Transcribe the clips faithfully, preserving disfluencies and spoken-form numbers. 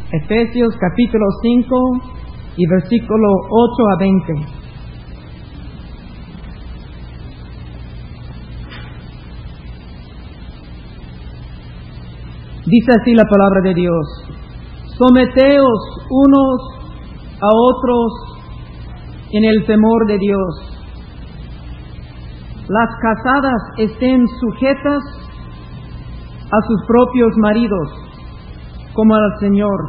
Efesios capítulo cinco y versículo ocho a veinte. Dice así la palabra de Dios: someteos unos a otros en el temor de Dios. Las casadas estén sujetas a sus propios maridos, como al Señor.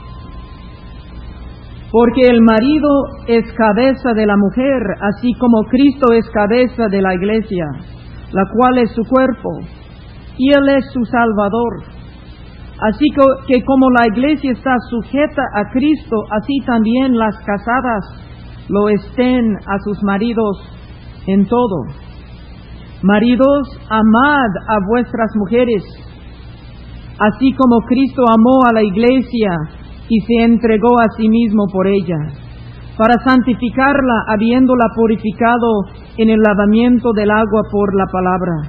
Porque el marido es cabeza de la mujer, así como Cristo es cabeza de la iglesia, la cual es su cuerpo, y Él es su Salvador. Así que como la iglesia está sujeta a Cristo, así también las casadas lo estén a sus maridos en todo. Maridos, amad a vuestras mujeres, así como Cristo amó a la iglesia y se entregó a sí mismo por ella, para santificarla, habiéndola purificado en el lavamiento del agua por la palabra,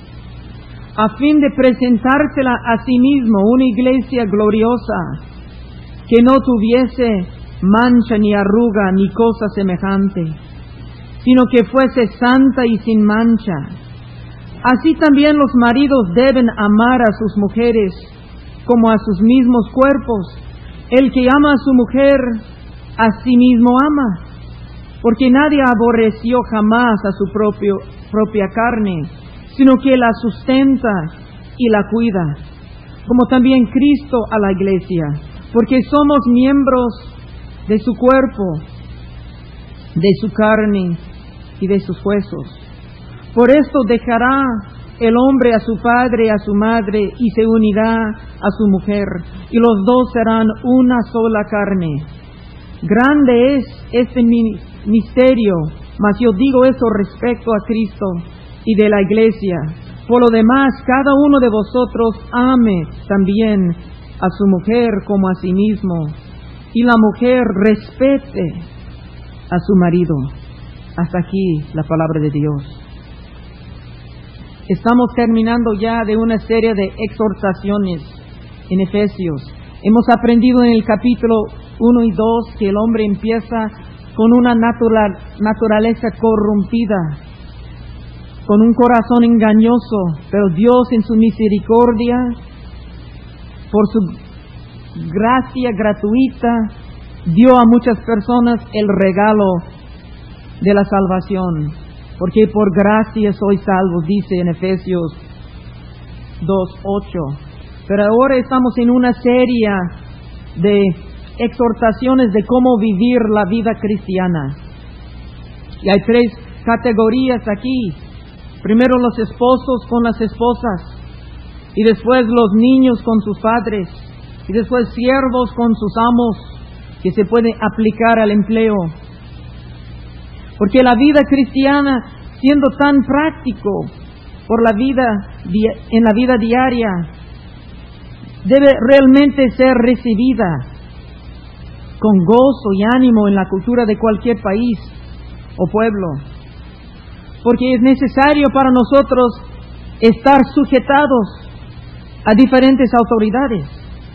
a fin de presentársela a sí mismo una iglesia gloriosa, que no tuviese mancha ni arruga ni cosa semejante, sino que fuese santa y sin mancha. Así también los maridos deben amar a sus mujeres como a sus mismos cuerpos. El que ama a su mujer, a sí mismo ama, porque nadie aborreció jamás a su propio, propia carne, sino que la sustenta y la cuida, como también Cristo a la iglesia, porque somos miembros de su cuerpo, de su carne y de sus huesos. Por esto dejará el hombre a su padre y a su madre, y se unirá a su mujer, y los dos serán una sola carne. Grande es este misterio, mas yo digo eso respecto a Cristo y de la iglesia. Por lo demás, cada uno de vosotros ame también a su mujer como a sí mismo, y la mujer respete a su marido. Hasta aquí la palabra de Dios. Estamos terminando ya de una serie de exhortaciones en Efesios. Hemos aprendido en el capítulo uno y dos que el hombre empieza con una natural, naturaleza corrompida, con un corazón engañoso, pero Dios en su misericordia, por su gracia gratuita, dio a muchas personas el regalo de la salvación. Porque por gracia sois salvos, dice en Efesios dos ocho. Pero ahora estamos en una serie de exhortaciones de cómo vivir la vida cristiana. Y hay tres categorías aquí. Primero los esposos con las esposas, y después los niños con sus padres, y después siervos con sus amos, que se pueden aplicar al empleo. Porque la vida cristiana, siendo tan práctico por la vida en la vida diaria, debe realmente ser recibida con gozo y ánimo en la cultura de cualquier país o pueblo. Porque es necesario para nosotros estar sujetados a diferentes autoridades.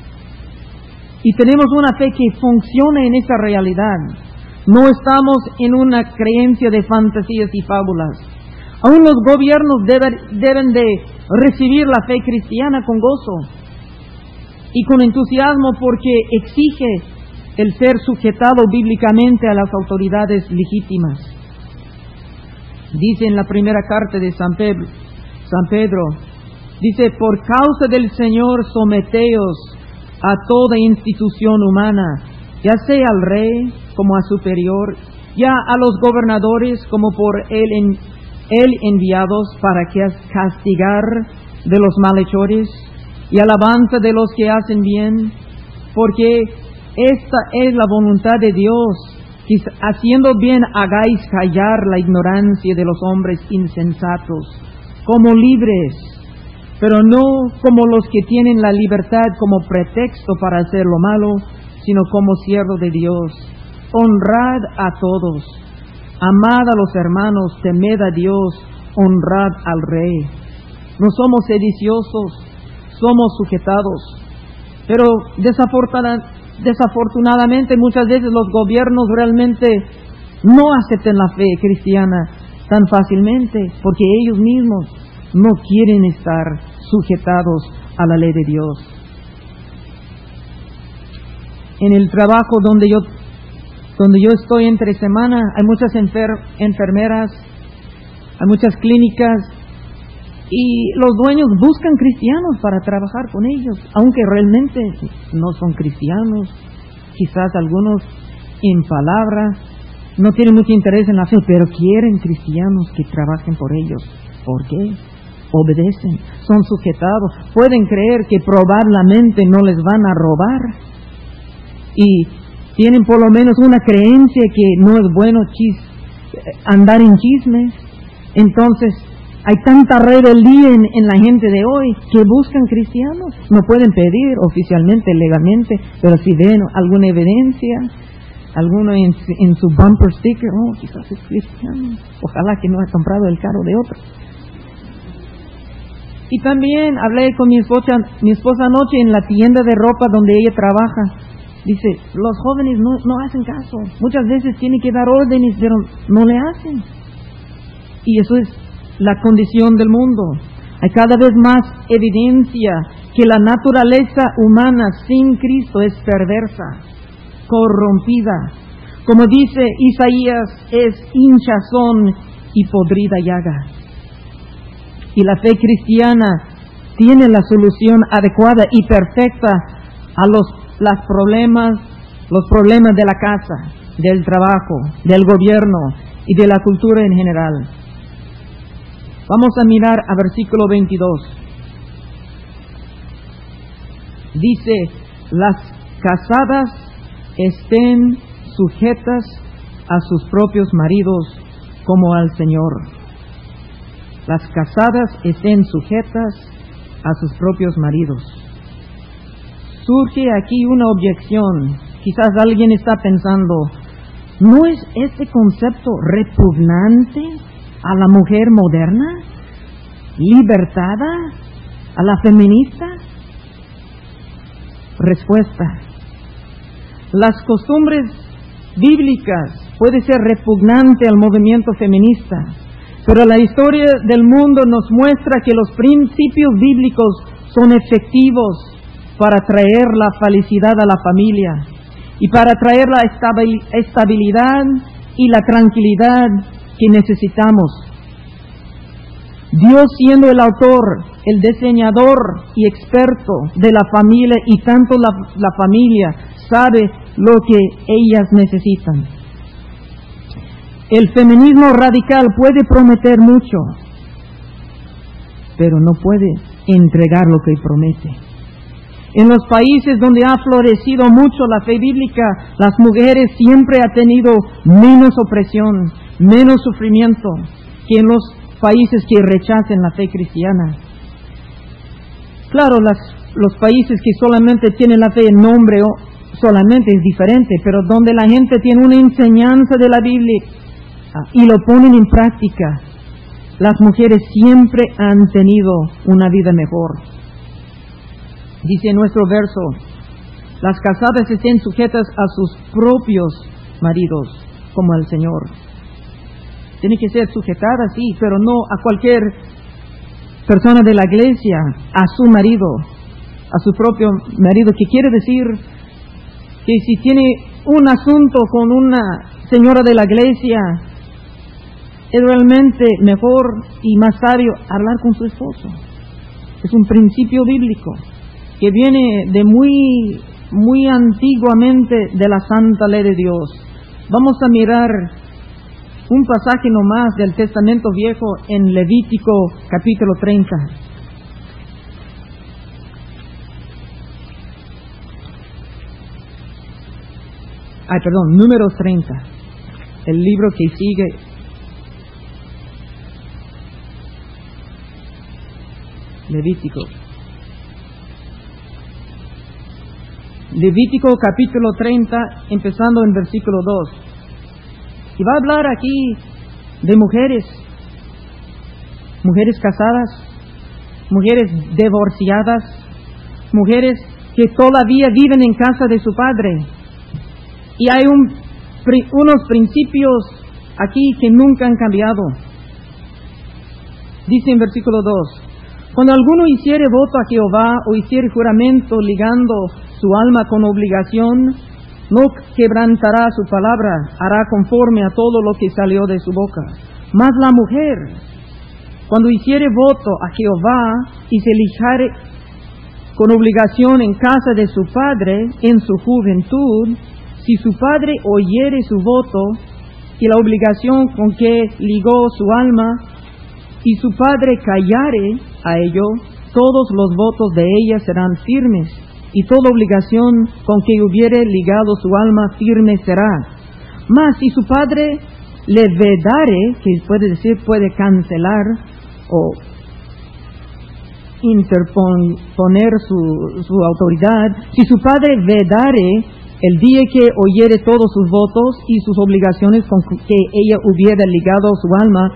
Y tenemos una fe que funciona en esa realidad. No estamos en una creencia de fantasías y fábulas. Aún los gobiernos deben, deben de recibir la fe cristiana con gozo y con entusiasmo, porque exige el ser sujetado bíblicamente a las autoridades legítimas. Dice en la primera carta de San Pedro, San Pedro, dice: por causa del Señor someteos a toda institución humana, ya sea al rey como a superior, ya a los gobernadores como por él, en, él enviados para que castigar de los malhechores y alabanza de los que hacen bien, porque esta es la voluntad de Dios, que haciendo bien hagáis callar la ignorancia de los hombres insensatos, como libres, pero no como los que tienen la libertad como pretexto para hacer lo malo, sino como siervos de Dios. Honrad a todos, amad a los hermanos, temed a Dios, honrad al Rey. No somos sediciosos, somos sujetados. Pero desafortunadamente, desafortunadamente muchas veces los gobiernos realmente no aceptan la fe cristiana tan fácilmente, porque ellos mismos no quieren estar sujetados a la ley de Dios. En el trabajo donde yo, donde yo estoy entre semana, hay muchas enfer, enfermeras, hay muchas clínicas, y los dueños buscan cristianos para trabajar con ellos, aunque realmente no son cristianos. Quizás algunos en palabra no tienen mucho interés en la fe, pero quieren cristianos que trabajen por ellos. ¿Por qué? Obedecen, son sujetados, pueden creer que probablemente no les van a robar, y tienen por lo menos una creencia que no es bueno chis, andar en chismes. Entonces hay tanta rebeldía en, en la gente de hoy que buscan cristianos. No pueden pedir oficialmente, legalmente, pero si ven alguna evidencia, alguno en, en su bumper sticker, oh, quizás es cristiano, ojalá que no haya comprado el carro de otro. Y también hablé con mi esposa, mi esposa anoche en la tienda de ropa donde ella trabaja. Dice, los jóvenes no, no hacen caso. Muchas veces tienen que dar órdenes, pero no le hacen. Y eso es la condición del mundo. Hay cada vez más evidencia que la naturaleza humana sin Cristo es perversa, corrompida. Como dice Isaías, es hinchazón y podrida llaga. Y la fe cristiana tiene la solución adecuada y perfecta a los, los problemas, los problemas de la casa, del trabajo, del gobierno y de la cultura en general. Vamos a mirar a versículo veintidós. Dice, las casadas estén sujetas a sus propios maridos como al Señor. Las casadas estén sujetas a sus propios maridos. Surge aquí una objeción. Quizás alguien está pensando, ¿no es este concepto repugnante a la mujer moderna, libertada, a la feminista? Respuesta: las costumbres bíblicas pueden ser repugnantes al movimiento feminista, pero la historia del mundo nos muestra que los principios bíblicos son efectivos para traer la felicidad a la familia y para traer la estabilidad y la tranquilidad que necesitamos. Dios, siendo el autor, el diseñador y experto de la familia, y tanto la, la familia sabe lo que ellas necesitan. El feminismo radical puede prometer mucho, pero no puede entregar lo que promete. En los países donde ha florecido mucho la fe bíblica, las mujeres siempre han tenido menos opresión, menos sufrimiento que en los países que rechazan la fe cristiana. Claro, las, los países que solamente tienen la fe en nombre o solamente es diferente, pero donde la gente tiene una enseñanza de la Biblia y lo ponen en práctica, las mujeres siempre han tenido una vida mejor. Dice nuestro verso, las casadas estén sujetas a sus propios maridos, como al Señor. Tiene que ser sujetada, sí, pero no a cualquier persona de la iglesia, a su marido, a su propio marido, que quiere decir que si tiene un asunto con una señora de la iglesia, es realmente mejor y más sabio hablar con su esposo. Es un principio bíblico que viene de muy, muy antiguamente de la santa ley de Dios. Vamos a mirar un pasaje nomás del Testamento Viejo en Levítico capítulo treinta. Ay, perdón, Números treinta. El libro que sigue. Levítico. Levítico capítulo treinta, empezando en versículo dos. Y va a hablar aquí de mujeres, mujeres casadas, mujeres divorciadas, mujeres que todavía viven en casa de su padre. Y hay un, pri, unos principios aquí que nunca han cambiado. Dice en versículo dos, cuando alguno hiciere voto a Jehová o hiciere juramento ligando su alma con obligación, no quebrantará su palabra, hará conforme a todo lo que salió de su boca. Mas la mujer, cuando hiciere voto a Jehová y se lijare con obligación en casa de su padre en su juventud, si su padre oyere su voto y la obligación con que ligó su alma, y su padre callare a ello, todos los votos de ella serán firmes, y toda obligación con que hubiere ligado su alma firme será. Mas si su padre le vedare, que puede decir puede cancelar o interponer su, su autoridad, si su padre vedare el día que oyere todos sus votos y sus obligaciones con que ella hubiera ligado su alma,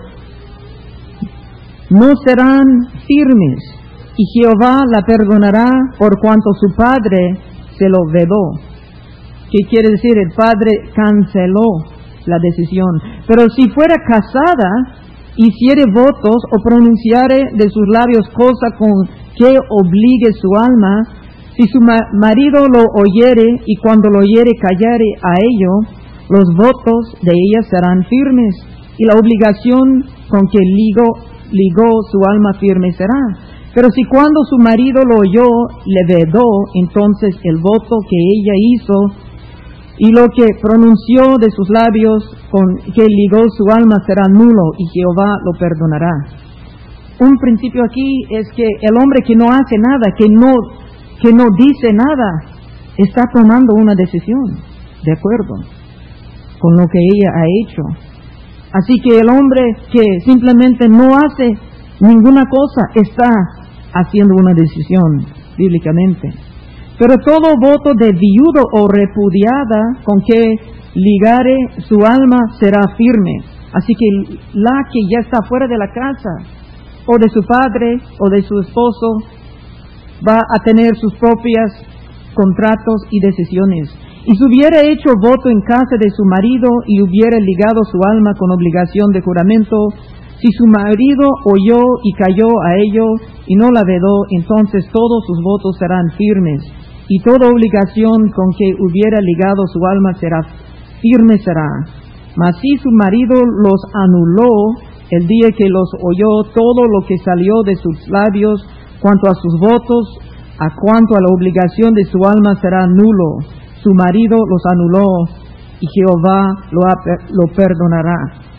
no serán firmes, y Jehová la perdonará por cuanto su padre se lo vedó. ¿Qué quiere decir? El padre canceló la decisión. Pero si fuera casada, hiciere votos o pronunciare de sus labios cosa con que obligue su alma, si su ma- marido lo oyere y cuando lo oyere callare a ello, los votos de ella serán firmes, y la obligación con que ligó ligó su alma firme será. Pero si cuando su marido lo oyó, le vedó, entonces el voto que ella hizo y lo que pronunció de sus labios con que ligó su alma será nulo, y Jehová lo perdonará. Un principio aquí es que el hombre que no hace nada, que no, que no dice nada, está tomando una decisión de acuerdo con lo que ella ha hecho. Así que el hombre que simplemente no hace ninguna cosa está haciendo una decisión bíblicamente. Pero todo voto de viudo o repudiada con que ligare su alma será firme. Así que la que ya está fuera de la casa, o de su padre, o de su esposo, va a tener sus propios contratos y decisiones. Y si hubiera hecho voto en casa de su marido y hubiera ligado su alma con obligación de juramento, si su marido oyó y cayó a ello y no la vedó, entonces todos sus votos serán firmes, y toda obligación con que hubiera ligado su alma será firme será. Mas si su marido los anuló el día que los oyó, todo lo que salió de sus labios cuanto a sus votos, a cuanto a la obligación de su alma será nulo. Su marido los anuló y Jehová lo, lo perdonará.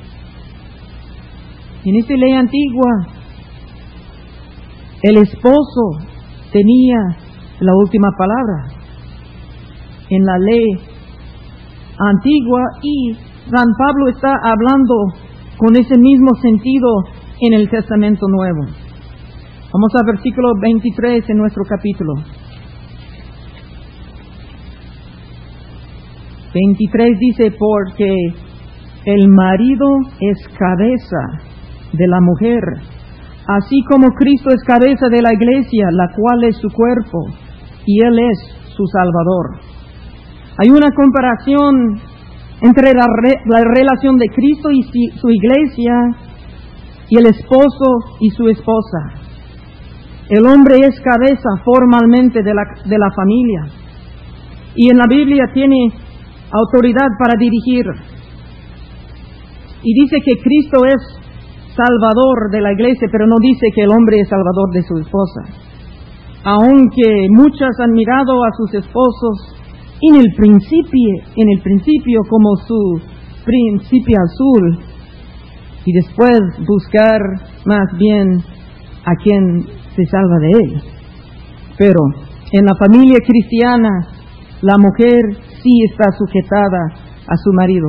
En esta ley antigua, el esposo tenía la última palabra en la ley antigua, y San Pablo está hablando con ese mismo sentido en el Testamento Nuevo. Vamos al versículo veintitrés en nuestro capítulo. veintitrés dice, porque el marido es cabeza de la mujer, así como Cristo es cabeza de la iglesia, la cual es su cuerpo, y Él es su Salvador. Hay una comparación entre la, re, la relación de Cristo y si, su iglesia, y el esposo y su esposa. El hombre es cabeza formalmente de la, de la familia, y en la Biblia tiene autoridad para dirigir. Y dice que Cristo es Salvador de la iglesia, pero no dice que el hombre es Salvador de su esposa. Aunque muchas han mirado a sus esposos en el principio, en el principio como su príncipe azul, y después buscar más bien a quien se salva de él. Pero en la familia cristiana, la mujer sí está sujetada a su marido.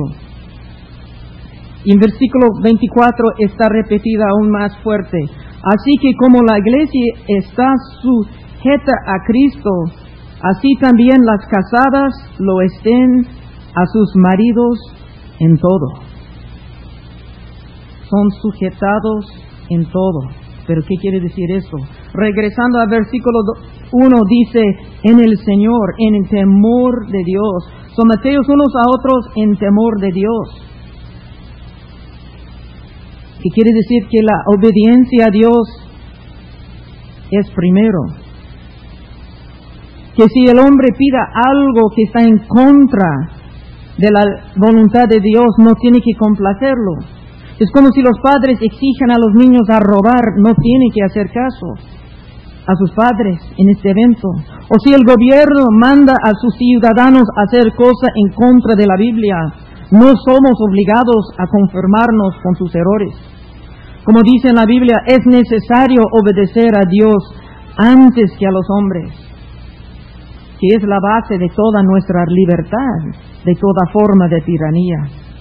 Y en versículo veinticuatro está repetida aún más fuerte. Así que como la iglesia está sujeta a Cristo, así también las casadas lo estén a sus maridos en todo. Son sujetados en todo. Pero ¿qué quiere decir eso? Regresando al versículo uno, dice, en el Señor, en el temor de Dios. Someteos unos a otros en temor de Dios. ¿Qué quiere decir? Que la obediencia a Dios es primero. Que si el hombre pida algo que está en contra de la voluntad de Dios, no tiene que complacerlo. Es como si los padres exijan a los niños a robar, no tienen que hacer caso a sus padres en este evento. O si el gobierno manda a sus ciudadanos a hacer cosas en contra de la Biblia, no somos obligados a conformarnos con sus errores. Como dice en la Biblia, es necesario obedecer a Dios antes que a los hombres, que es la base de toda nuestra libertad, de toda forma de tiranía.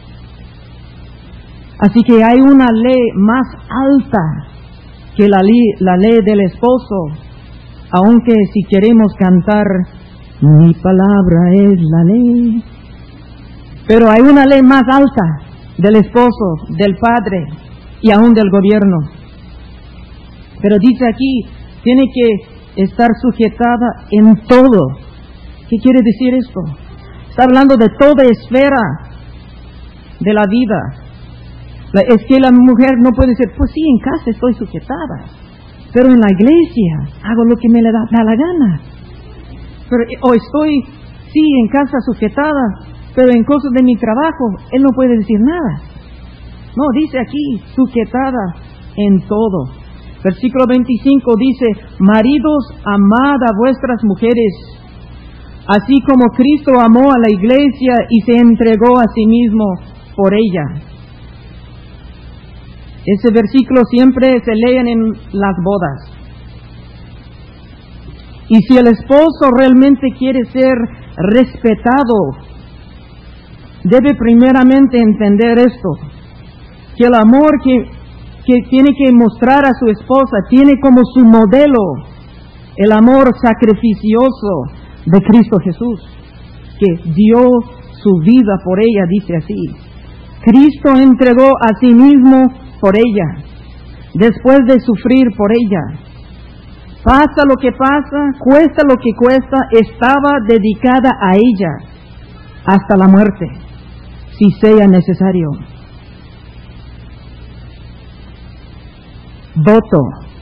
Así que hay una ley más alta que la ley, la ley del esposo, aunque si queremos cantar, mi palabra es la ley. Pero hay una ley más alta del esposo, del padre y aún del gobierno. Pero dice aquí, tiene que estar sujetada en todo. ¿Qué quiere decir esto? Está hablando de toda esfera de la vida. Es que la mujer no puede decir, pues sí, en casa estoy sujetada, pero en la iglesia hago lo que me da, da la gana. Pero, o estoy, sí, en casa sujetada, pero en cosas de mi trabajo, él no puede decir nada. No, dice aquí, sujetada en todo. Versículo veinticinco dice, maridos, amad a vuestras mujeres, así como Cristo amó a la iglesia y se entregó a sí mismo por ella. Ese versículo siempre se leen en las bodas. Y si el esposo realmente quiere ser respetado, debe primeramente entender esto, que el amor que, que tiene que mostrar a su esposa tiene como su modelo el amor sacrificioso de Cristo Jesús, que dio su vida por ella, dice así. Cristo entregó a sí mismo por ella, después de sufrir por ella. Pasa lo que pasa, cuesta lo que cuesta, estaba dedicada a ella hasta la muerte, si sea necesario. Voto.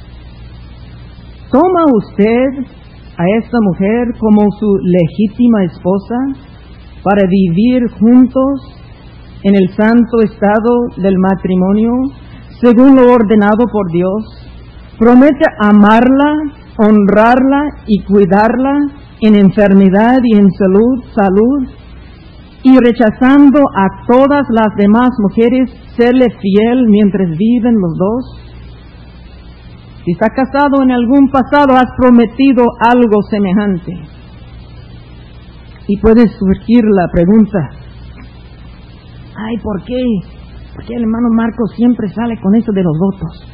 ¿Toma usted a esta mujer como su legítima esposa para vivir juntos en el santo estado del matrimonio, según lo ordenado por Dios? ¿Promete amarla, honrarla y cuidarla en enfermedad y en salud, salud, y rechazando a todas las demás mujeres, serle fiel mientras viven los dos? Si está casado en algún pasado, has prometido algo semejante. Y puede surgir la pregunta, ay, ¿por qué? ¿Por qué el hermano Marcos siempre sale con eso de los votos?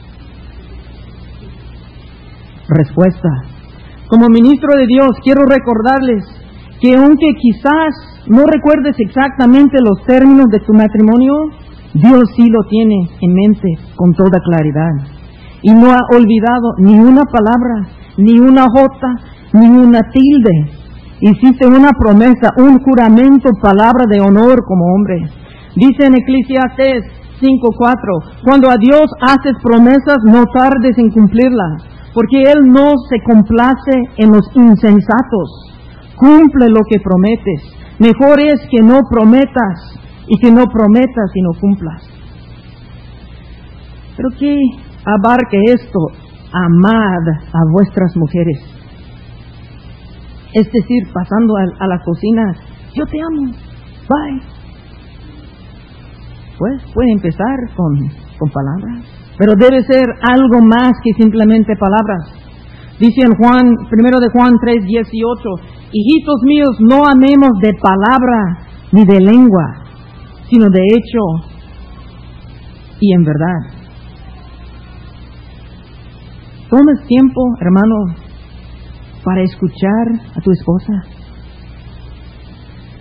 Respuesta. Como ministro de Dios, quiero recordarles que aunque quizás no recuerdes exactamente los términos de tu matrimonio, Dios sí lo tiene en mente con toda claridad. Y no ha olvidado ni una palabra, ni una jota, ni una tilde. Hiciste una promesa, un juramento, palabra de honor como hombre. Dice en Eclesiastés cinco cuatro, cuando a Dios haces promesas, no tardes en cumplirlas, porque Él no se complace en los insensatos. Cumple lo que prometes. Mejor es que no prometas y que no prometas y no cumplas. Pero ¿qué abarque esto? Amad a vuestras mujeres. Es decir, pasando a, a la cocina, yo te amo, bye. Pues puede empezar con, con palabras, pero debe ser algo más que simplemente palabras. Dice en Juan, primero de Juan tres dieciocho, hijitos míos, no amemos de palabra ni de lengua, sino de hecho y en verdad. ¿Tomas tiempo, hermano, para escuchar a tu esposa?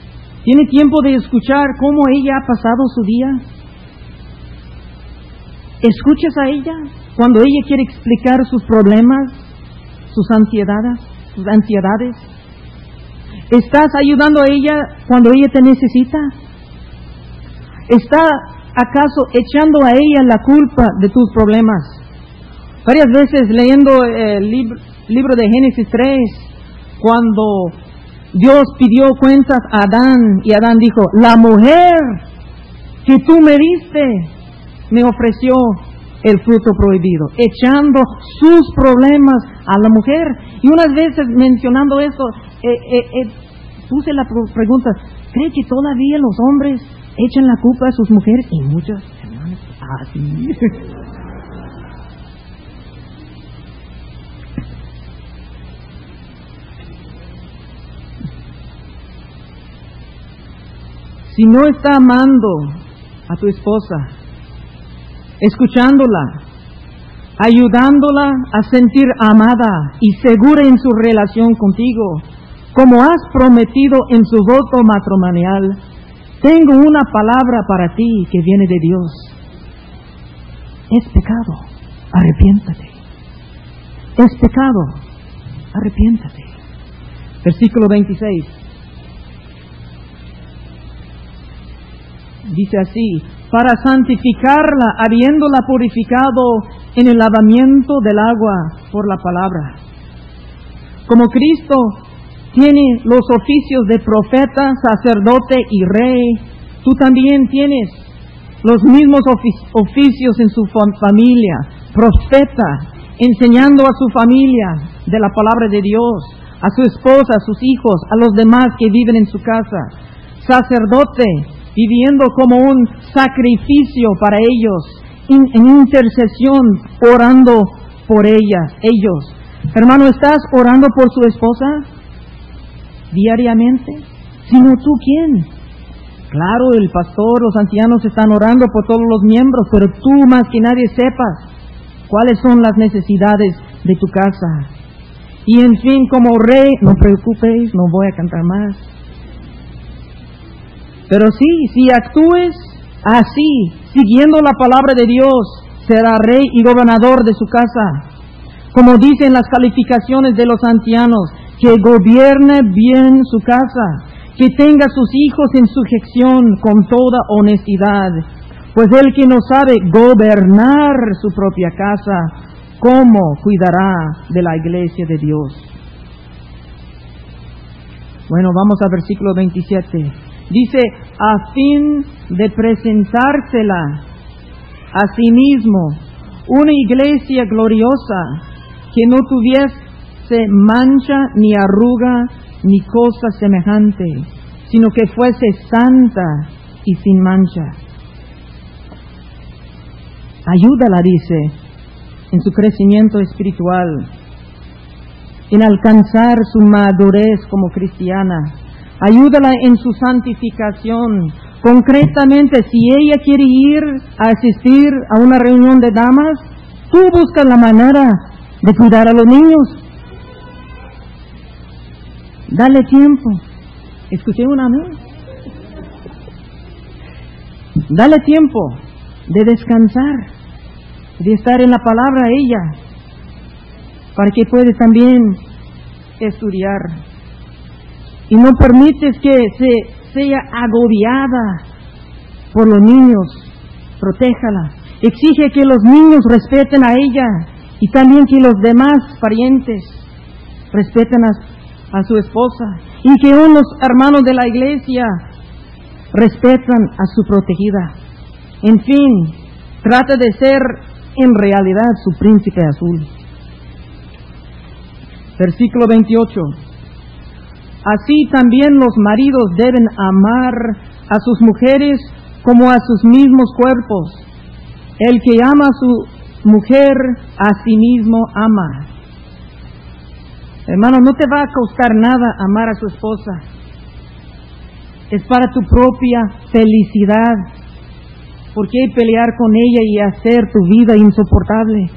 ¿Tiene tiempo de escuchar cómo ella ha pasado su día? ¿Escuchas a ella cuando ella quiere explicar sus problemas, sus ansiedades, sus ansiedades? ¿Estás ayudando a ella cuando ella te necesita? ¿Está acaso echando a ella la culpa de tus problemas? Varias veces leyendo el libro, libro de Génesis tres, cuando Dios pidió cuentas a Adán y Adán dijo, la mujer que tú me diste me ofreció el fruto prohibido, echando sus problemas a la mujer. Y unas veces mencionando eso, eh, eh, eh, puse la pregunta, ¿cree que todavía los hombres echan la culpa a sus mujeres? Y muchas hermanas, así. Si no está amando a tu esposa, escuchándola, ayudándola a sentir amada y segura en su relación contigo, como has prometido en su voto matrimonial, tengo una palabra para ti que viene de Dios. Es pecado, arrepiéntate. Es pecado, arrepiéntate. Versículo veintiséis. Dice así, para santificarla, habiéndola purificado en el lavamiento del agua por la palabra. Como Cristo tiene los oficios de profeta, sacerdote y rey, tú también tienes los mismos oficios en su familia, profeta, enseñando a su familia de la palabra de Dios, a su esposa, a sus hijos, a los demás que viven en su casa, sacerdote, viviendo como un sacrificio para ellos, in, en intercesión, orando por ellas, ellos. Hermano, ¿estás orando por su esposa diariamente? Si no, ¿tú quién? Claro, el pastor, los ancianos están orando por todos los miembros, pero tú más que nadie sepas cuáles son las necesidades de tu casa. Y en fin, como rey, no preocupéis, no voy a cantar más. Pero sí, si actúes así, siguiendo la palabra de Dios, será rey y gobernador de su casa. Como dicen las calificaciones de los ancianos, que gobierne bien su casa, que tenga sus hijos en sujeción con toda honestidad. Pues el que no sabe gobernar su propia casa, ¿cómo cuidará de la iglesia de Dios? Bueno, vamos al versículo veintisiete. Dice, a fin de presentársela a sí mismo, una iglesia gloriosa, que no tuviese mancha, ni arruga, ni cosa semejante, sino que fuese santa y sin mancha. Ayúdala, dice, en su crecimiento espiritual, en alcanzar su madurez como cristiana. Ayúdala en su santificación. Concretamente, si ella quiere ir a asistir a una reunión de damas, tú buscas la manera de cuidar a los niños. Dale tiempo. ¿Escuché un amén? Dale tiempo de descansar, de estar en la palabra a ella, para que pueda también estudiar. Y no permites que se sea agobiada por los niños. Protéjala. Exige que los niños respeten a ella y también que los demás parientes respeten a, a su esposa, y que unos hermanos de la iglesia respetan a su protegida. En fin, trata de ser en realidad su príncipe azul. Versículo veintiocho. Así también los maridos deben amar a sus mujeres como a sus mismos cuerpos. El que ama a su mujer, a sí mismo ama. Hermano, no te va a costar nada amar a su esposa. Es para tu propia felicidad. ¿Por qué pelear con ella y hacer tu vida insoportable?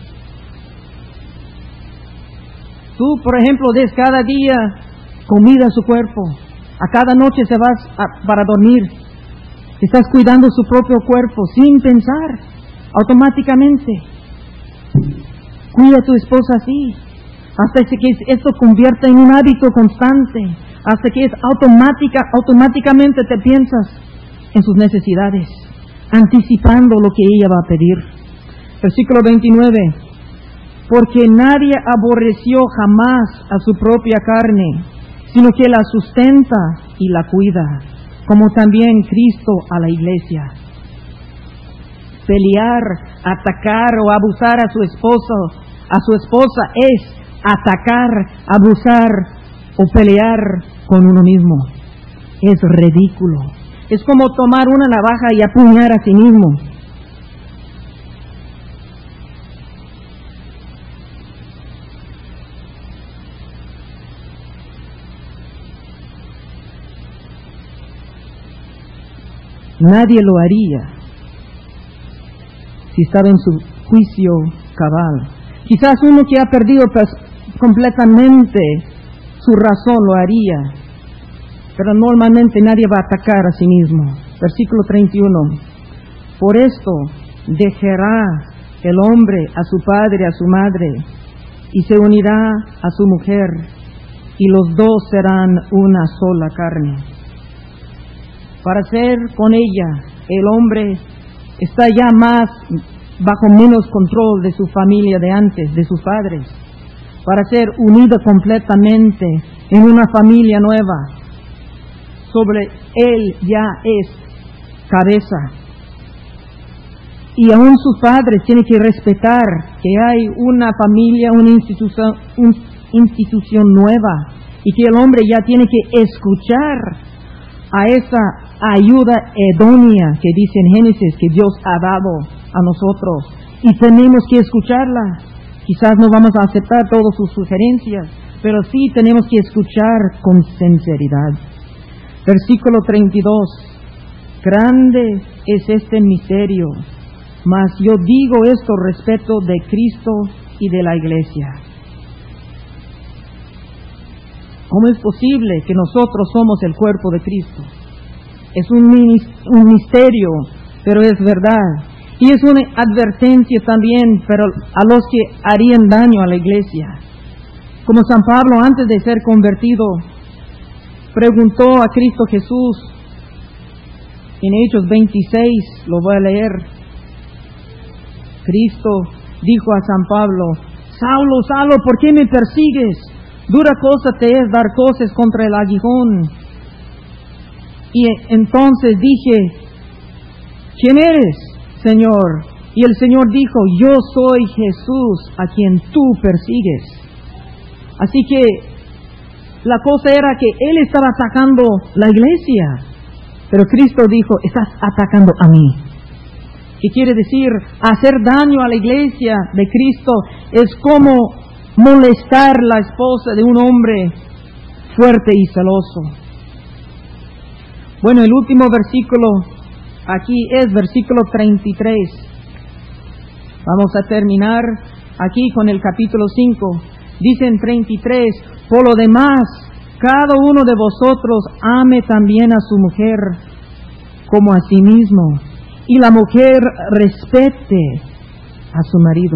Tú, por ejemplo, des cada día comida a su cuerpo. A cada noche se vas a, para dormir. Estás cuidando su propio cuerpo sin pensar. automáticamente. Cuida a tu esposa así, hasta que esto convierta en un hábito constante, hasta que es automática, automáticamente te piensas en sus necesidades, anticipando lo que ella va a pedir. Versículo veintinueve. Porque nadie aborreció jamás a su propia carne, sino que la sustenta y la cuida, como también Cristo a la iglesia. Pelear, atacar o abusar a su esposo, a su esposa es atacar, abusar o pelear con uno mismo. Es ridículo. Es como tomar una navaja y apuñar a sí mismo. Nadie lo haría si estaba en su juicio cabal. Quizás uno que ha perdido pues, completamente su razón lo haría, pero normalmente nadie va a atacar a sí mismo. Versículo treinta y uno. Por esto dejará el hombre a su padre, a su madre, y se unirá a su mujer, y los dos serán una sola carne. Para ser con ella, el hombre está ya más bajo menos control de su familia de antes, de sus padres, para ser unido completamente en una familia nueva. Sobre él ya es cabeza. Y aún sus padres tienen que respetar que hay una familia, una institución, una institución nueva, y que el hombre ya tiene que escuchar a esa ayuda idónea que dice en Génesis que Dios ha dado a nosotros, y tenemos que escucharla. Quizás no vamos a aceptar todas sus sugerencias, pero sí tenemos que escuchar con sinceridad. Versículo treinta y dos. Grande es este misterio, mas yo digo esto respecto de Cristo y de la iglesia. ¿Cómo es posible que nosotros somos el cuerpo de Cristo? Es un, un misterio, pero es verdad. Y es una advertencia también, pero a los que harían daño a la iglesia. Como San Pablo, antes de ser convertido, preguntó a Cristo Jesús, en Hechos veintiséis, lo voy a leer. Cristo dijo a San Pablo: Saulo, Saulo, ¿por qué me persigues? Dura cosa te es dar coces contra el aguijón. Y entonces dije: ¿quién eres, Señor? Y el Señor dijo: yo soy Jesús, a quien tú persigues. Así que la cosa era que Él estaba atacando la iglesia, pero Cristo dijo: estás atacando a mí. ¿Qué quiere decir? Hacer daño a la iglesia de Cristo es como molestar la esposa de un hombre fuerte y celoso. Bueno, el último versículo aquí es versículo treinta y tres. Vamos a terminar aquí con el capítulo cinco. Dice en treinta y tres: por lo demás, cada uno de vosotros ame también a su mujer como a sí mismo, y la mujer respete a su marido.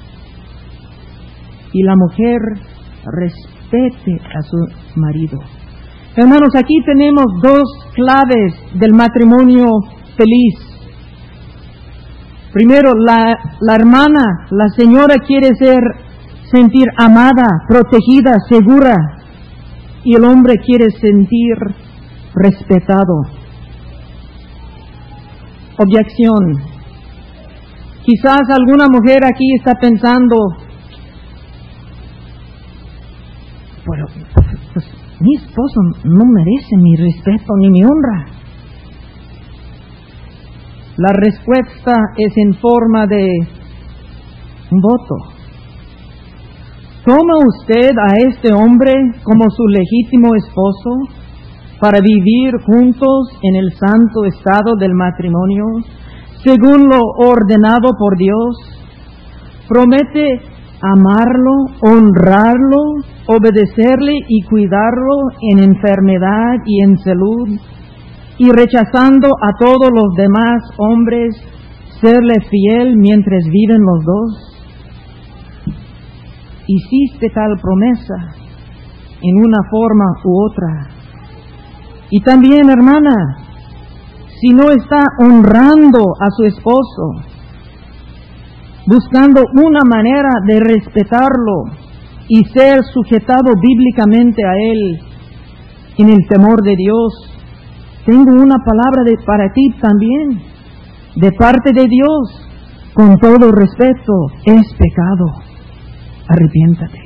Y la mujer respete a su marido. Hermanos, aquí tenemos dos claves del matrimonio feliz. Primero, la, la hermana, la señora quiere ser, sentir amada, protegida, segura. Y el hombre quiere sentir respetado. Objeción. Quizás alguna mujer aquí está pensando: pero pues, mi esposo no merece mi respeto ni mi honra. La respuesta es en forma de un voto. ¿Toma usted a este hombre como su legítimo esposo para vivir juntos en el santo estado del matrimonio, según lo ordenado por Dios? ¿Promete amarlo, honrarlo, obedecerle y cuidarlo en enfermedad y en salud, y rechazando a todos los demás hombres, serle fiel mientras viven los dos? Hiciste tal promesa en una forma u otra. Y también, hermana, si no está honrando a su esposo, buscando una manera de respetarlo y ser sujetado bíblicamente a él en el temor de Dios, tengo una palabra de, para ti también, de parte de Dios, con todo respeto, es pecado. Arrepiéntate.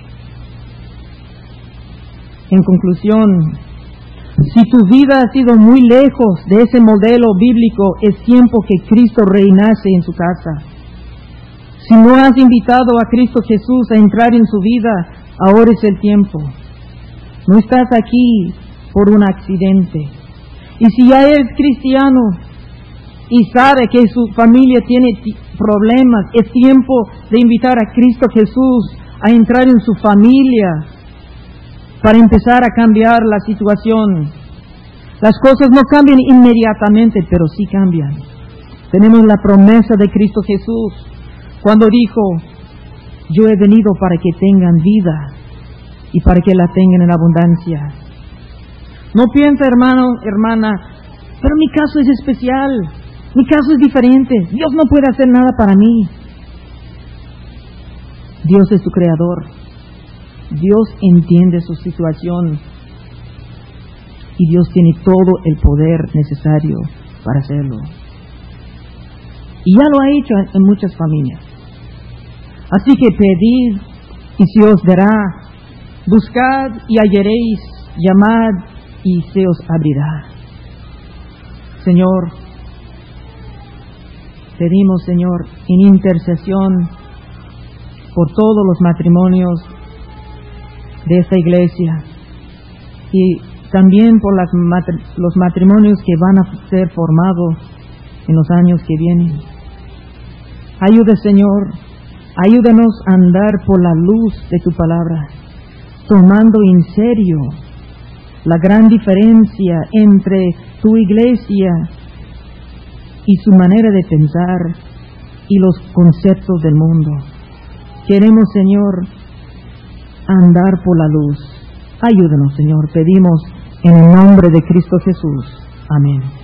En conclusión, si tu vida ha sido muy lejos de ese modelo bíblico, es tiempo que Cristo reinase en su casa. Si no has invitado a Cristo Jesús a entrar en su vida, ahora es el tiempo. No estás aquí por un accidente. Y si ya eres cristiano y sabe que su familia tiene problemas, es tiempo de invitar a Cristo Jesús a entrar en su familia para empezar a cambiar la situación. Las cosas no cambian inmediatamente, pero sí cambian. Tenemos la promesa de Cristo Jesús cuando dijo: yo he venido para que tengan vida y para que la tengan en abundancia. No piensa, hermano, hermana, pero mi caso es especial, mi caso es diferente, Dios no puede hacer nada para mí. Dios es tu creador, Dios entiende su situación y Dios tiene todo el poder necesario para hacerlo. Y ya lo ha hecho en muchas familias. Así que pedid y se os dará, buscad y hallaréis, llamad y se os abrirá. Señor, pedimos, Señor, en intercesión por todos los matrimonios de esta iglesia y también por las matri- los matrimonios que van a ser formados en los años que vienen. Ayuda, Señor, ayúdanos a andar por la luz de tu palabra, tomando en serio la gran diferencia entre tu iglesia y su manera de pensar y los conceptos del mundo. Queremos, Señor, andar por la luz. Ayúdanos, Señor, pedimos en el nombre de Cristo Jesús. Amén.